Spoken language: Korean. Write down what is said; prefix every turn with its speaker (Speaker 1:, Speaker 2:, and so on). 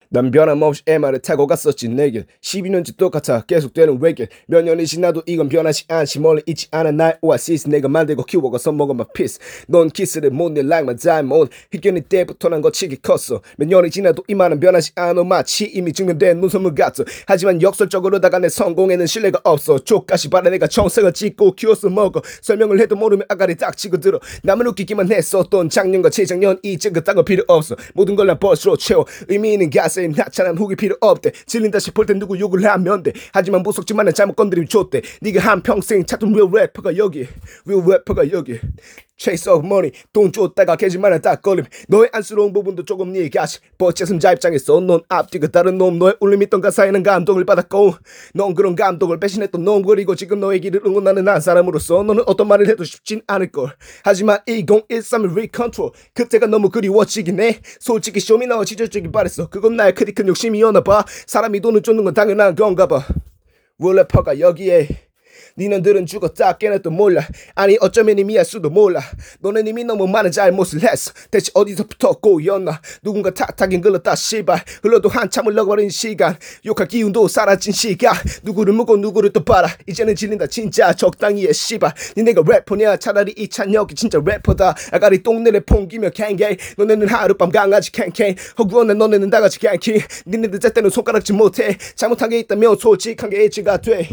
Speaker 1: 난 변함없이 MR을 타고 갔었지 내길 12년째 똑같아 계속되는 외길 몇 년이 지나도 이건 변하지 않지 멀리 있지 않아 나의 오아시스 내가 만들고 키워가서 먹은 my peace 넌 키스를 못내 like my diamond 희견이 때부터 난 거치기 컸어 몇 년이 지나도 이만은 변하지 않아 마치 이미 증명된 눈선물 같아 하지만 역설적으로다가 내 성공에는 신뢰가 없어 족가시 바라 내가 정색을 짓고 키워서 먹어 설명을 해도 모르면 아가리 딱 치고 들어 남은 웃기기만 했었던 작년과 재작년 이제 그딴 거 필요 없어 모든 걸 난 버스로 채워 의미 있는 가사에 나타난 후기 필요 없대 질린다 싶을 땐 누구 욕을 하면 돼 하지만 무섭지만은 잘못 건드리면 좋대 네가 한평생 찾던 real 래퍼가 여기 Chase of money 돈 줬다가 개지만은 딱 걸림 너의 안쓰러운 부분도 조금 얘기하시 버채승자 입장에서 넌 앞뒤가 다른 놈 너의 울림 있던 가사에는 감동을 받았고 넌 그런 감동을 배신했던 놈 그리고 지금 너의 길을 응원하는 한 사람으로서 너는 어떤 말을 해도 쉽진 않을걸 하지만 2013을 리컨트롤 그때가 너무 그리워지긴 해 솔직히 쇼미 나와 지져주길 바랬어 그건 나의 크디 큰 욕심이었나봐 사람이 돈을 쫓는 건 당연한 건가봐 래퍼가 여기에 니네들은 죽었다 깨어도 몰라 아니 어쩌면 이미 할 수도 몰라 너는 이미 너무 많은 잘못을 했어 대체 어디서부터 꼬였나 누군가 탓하긴 글렀다 씨발 흘러도 한참을 흘러버린 시간 욕할 기운도 사라진 시간 누구를 묻고 누구를 또 봐라 이제는 질린다 진짜 적당히 해 씨발 니네가 래퍼냐 차라리 이찬혁이 진짜 래퍼다 아가리 똥내를 풍기며 캥갱 너네는 하룻밤 강아지 캥캥 허구한 너네는 다같이 갱킹 니네들 잣대는 손가락질 못해 잘못한 게 있다면 솔직한 게 일치가 돼